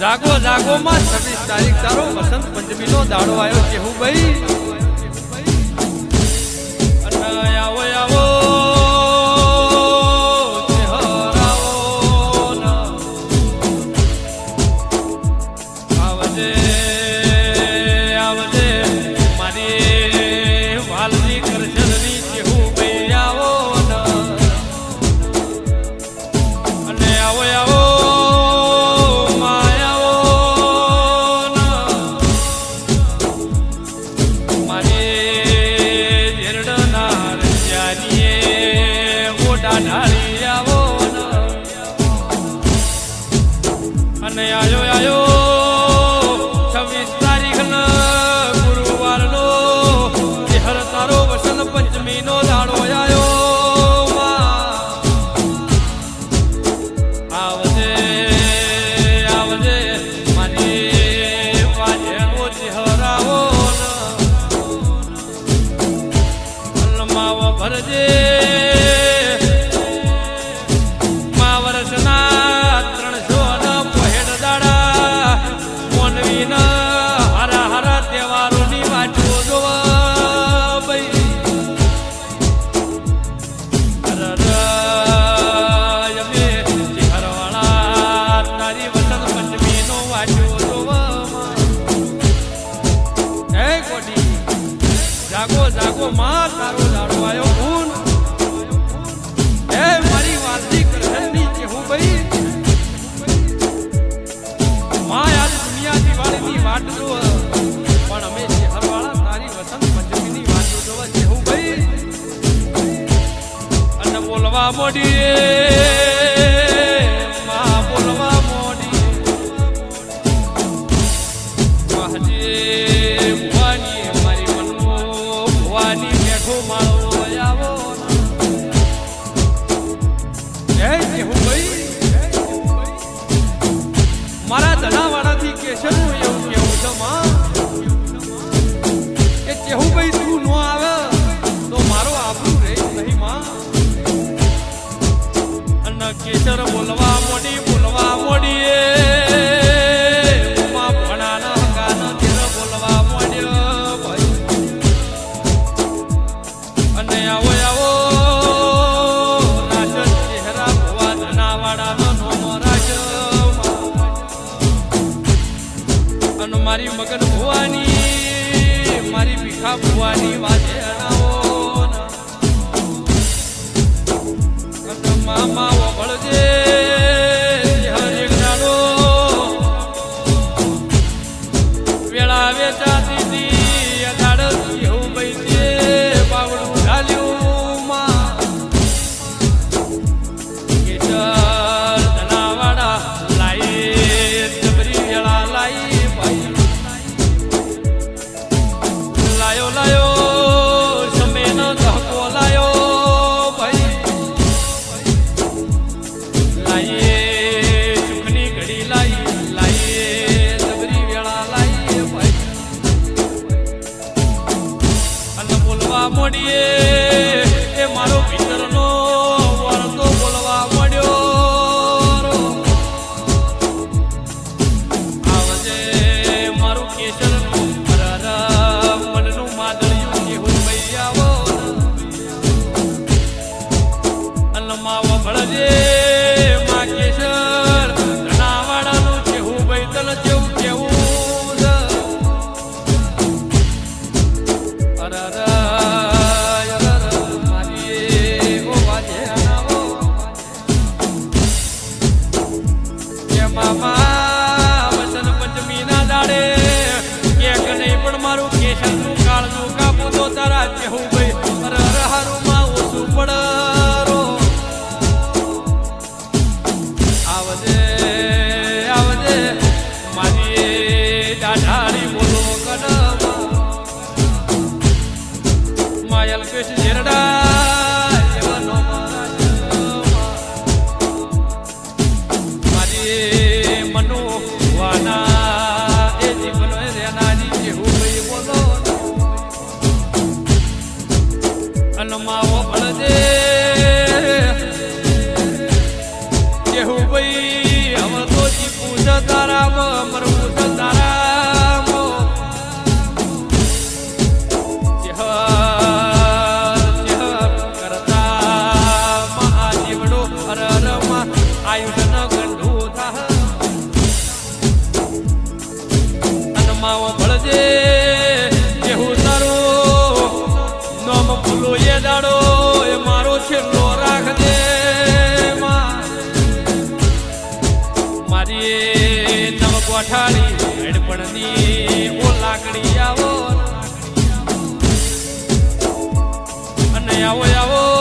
જાગો જાગો માં 26 તારીખ તારો વસંત પંચમી નો દાડો આવ્યો છે હું ભાઈ અને આવો આવો અને આયો આયો 26 તારીખ ગુરુવાર નો હર તારો વસંત પંચમી નો દાડો આયો આવજે આવજે મારી વાજેનો ચહેરાવો માવો ભરજે જાગો જાગો માં તારો દાડો આવ્યો હું એ મારી વાલજી કરહની કે હું ભાઈ માં આજ દુનિયા દિવાળીની વાટ જો પણ અમે શહેરવાળા તારી વસંત પંચમીની વાટ જોવા છે હું ભાઈ અને બોલવા મોડી માં બોલવા મોડી વાહજી ભવાની મારી ભવાની બેઠો માળો આવો જય હું ભાઈ મારા ધનાવાળાથી કેશરનું એવું કેવું છે માં કે કેવું ભાઈ તું ન આવે તો મારો આબરૂ રહે નહીં માં અને કેશર બોલવા મોડી મારી મગન ભુવાની મારી ભીખા ભુવાની વાજે અણાવો અને મામા વળજે હર એક દાડો વેળા વેચા દીધી અદાડ એવું ભાઈ બાવડું ઢાલ્યું માં કેસર ધનાવાડા લાઈ જબરી વેળા લાઈ લાયો સમયનો ધક્કો લાયો ભાઈ લાઈ તારામ મરવું છે તારામ કરતા આ જીવડો હરરમાં આયુષ્ય ગંઢું થાહ અનમાવો ભળજે જેવું તારું નોમ ફૂલો એ દાડો એ મારો છેલ્લો રાખજે મારી નવ કોઠાળી હેડપણની ઓ લાકડી આવો અને આવો આવો